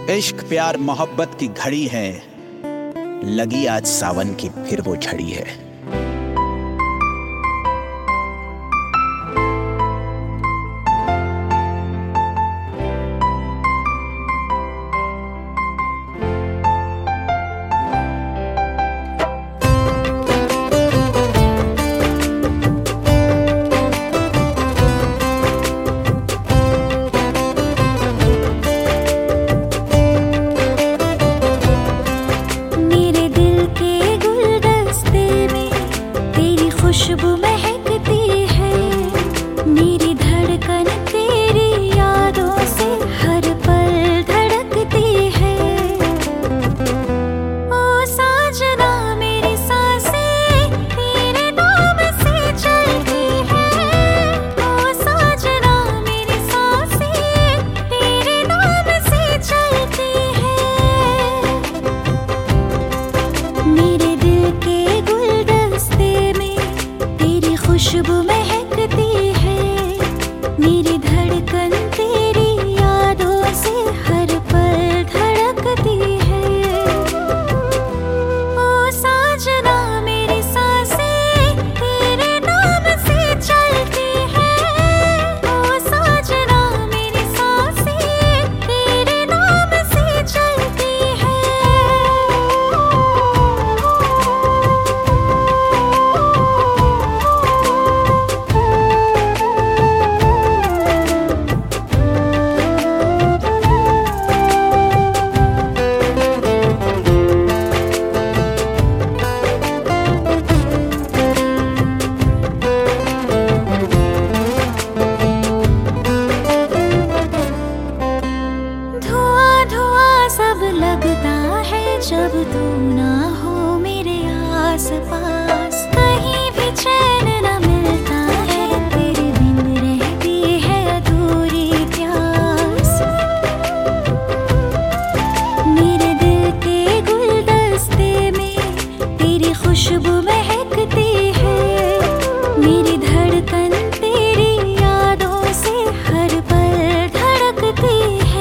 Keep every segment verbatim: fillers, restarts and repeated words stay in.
इश्क प्यार मोहब्बत की घड़ी है, लगी आज सावन की फिर वो झड़ी है। खुशबू महकती है, मेरी धड़कन तेरी यादों से हर पल धड़कती है। ओ साजना मेरी सांसें तेरे नाम से चलती है। ओ साजना मेरी सांसें तेरे नाम से चलती है। मेरे दिल के गुलदस्ते में खुशबू महकती है, मेरी धड़कन तेरी यादों से हर पल धड़कती है। ओ साजना मेरी सांसें तेरे नाम से चलती है। ओ साजना मेरी सांसें तेरे नाम से चलती है। लगता है जब तू ना हो मेरे आस पास, कहीं भी चैन न मिलता है, तेरे बिन रहती है अधूरी प्यास। मेरे दिल के गुलदस्ते में तेरी खुशबू महकती है, मेरी धड़कन तेरी यादों से हर पल धड़कती है।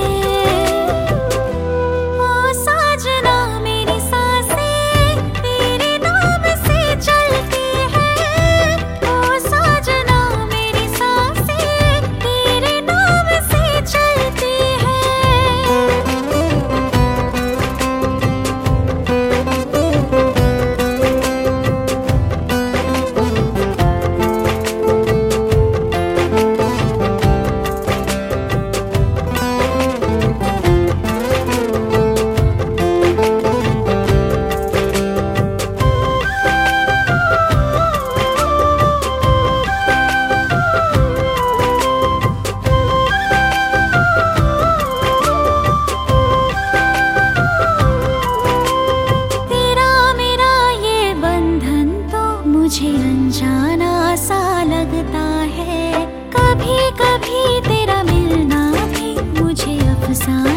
मुझे अनजाना सा लगता है, कभी कभी तेरा मिलना भी मुझे अफसाना